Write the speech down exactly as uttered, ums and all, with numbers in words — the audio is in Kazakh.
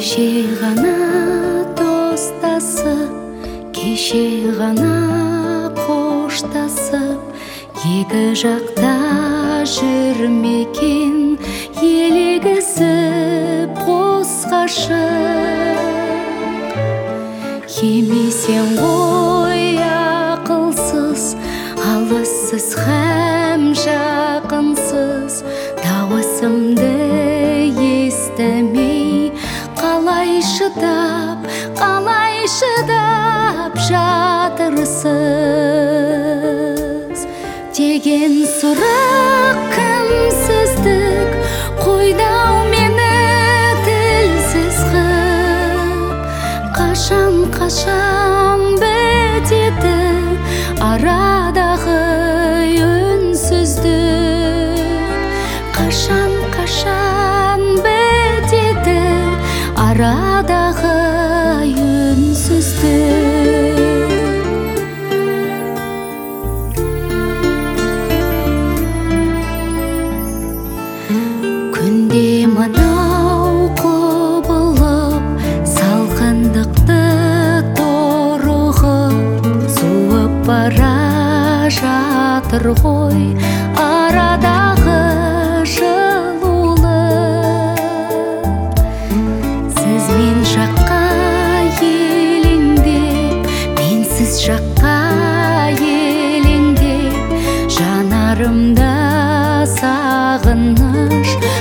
Кеше ғана достасып, кеше ғана қоштасып, екі жақта жүрмекен елегізіп қос ғашық. Емесең ғой ақылсыз, алыссыз һәм жақынсыз, дауысымды естімей қалай шыдап, қалай шыдап жатырсыз деген сұрақ кімсіздік қойдау мені тілсіз қып. Қашан қашан бітеді арадағы үнсіздік, қашан қашан бітеді арадағы үнсіздік. Күнде мынау құбылып, салқындықты торығып, суып бара жатыр ғой арадағы жылулық. Сіз мен жаққа елеңдеп, менсіз жаққа елеңдеп, жанарымда сағыныш